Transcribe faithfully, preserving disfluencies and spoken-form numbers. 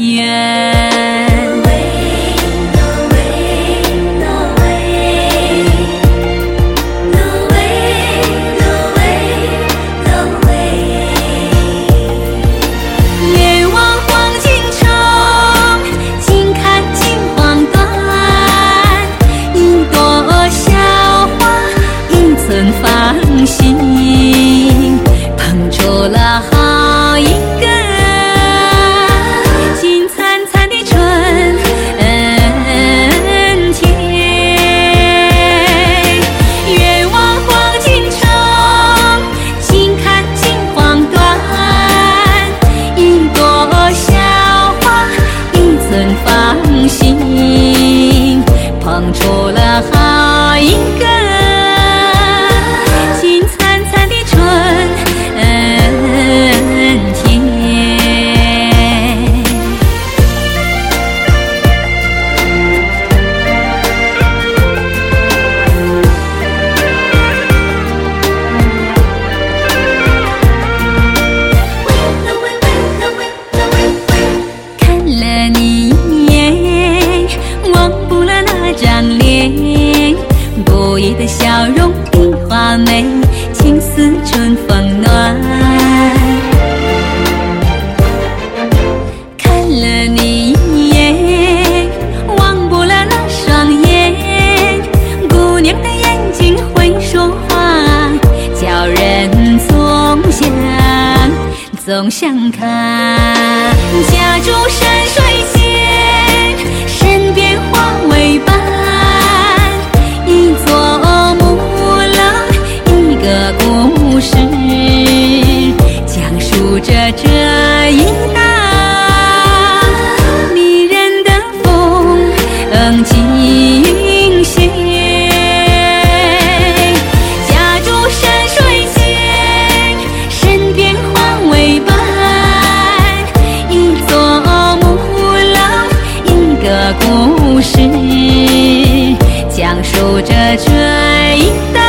缘。放心，碰出了好一个金灿灿的春天。愿望黄金城，静看金黄短，一朵小花，一寸芳心，碰出了好一个不移的笑容比花美，情似春风暖。看了你一眼，忘不了那双眼，姑娘的眼睛会说话，叫人总想总想看。家住山水间，身边花为伴，一座木楼，一个故事，讲述着这一道迷人的风景线。家住山水间，身边花为伴，一座木楼，一个故事，讲述着这一道